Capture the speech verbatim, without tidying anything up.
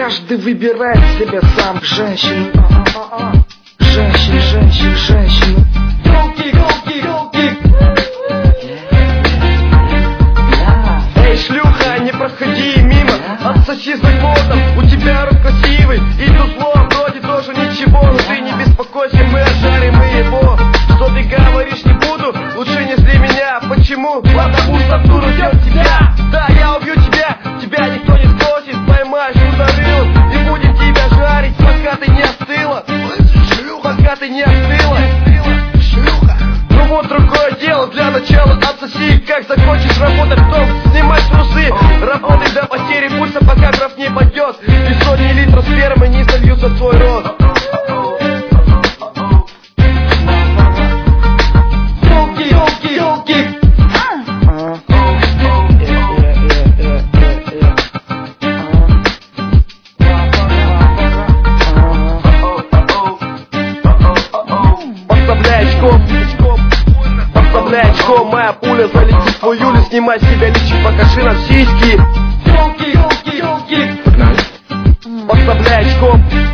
Каждый выбирает себе сам женщину. Женщин, женщин, женщину. Эй, шлюха, не проходи мимо, отсоси за годом. У тебя рот красивый, и тут зло вроде тоже ничего. Но ты не беспокойся, мы ожарим его. Что ты говоришь, не буду, лучше не зли меня. Почему? Потому что дур ждет тебя. Да, я убью тебя, тебя никто не спросит. Поймаешь ударил и будем тебя жарить, пока ты не остыла. Пока ты не остыла. Ну вот другое дело, для начала отсоси. Как захочешь работать, то снимай трусы. Работай до потери пульса, пока кровь не пойдет, и сотни литров спермы не сольются в твой рот. Подставляй очко, моя пуля залетит в твою люлю. Снимай с себя личик, покажи нам сиськи. Погнали. Подставляй очко.